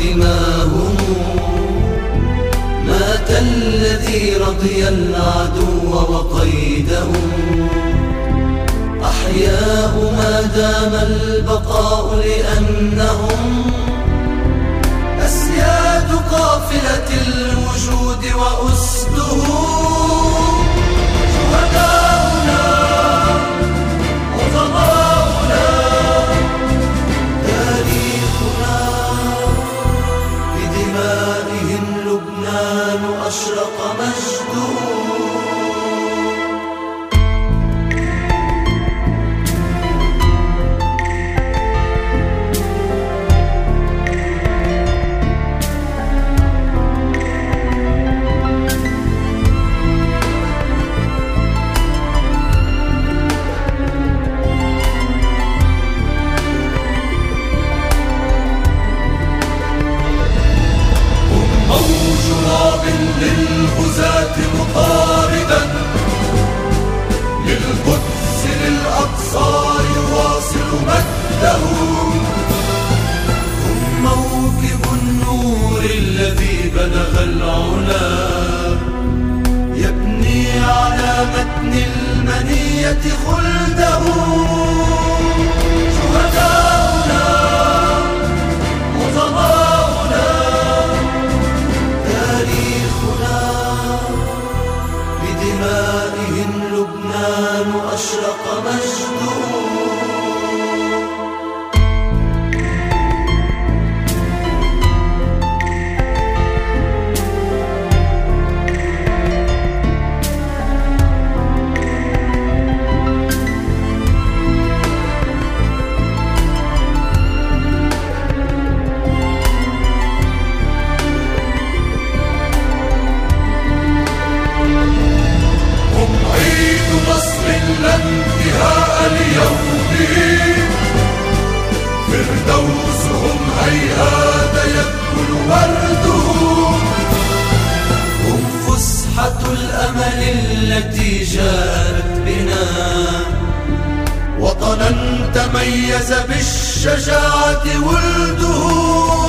دماهم. مات الذي رضي العدو وقيدهم. أحياء ما دام البقاء لأنهم أسياد قافلة الوجود وأسده. شهداؤنا عظماؤنا تاريخنا بدمائهم لبنان أشرق مجده. للغزاة مطاردا للقدس للأقصى يواصل مجده. هم موكب النور الذي بلغ العلا يبني على متن المنية خلده. شهداؤنا عظماؤنا بدمائهم لبنان أشرق مجده. لا انتهاء ليومه فردوسهم هيهات يأكل ورده. هم فسحة الأمل التي جاءت بنا وطنا تميز بالشجاعة ولده.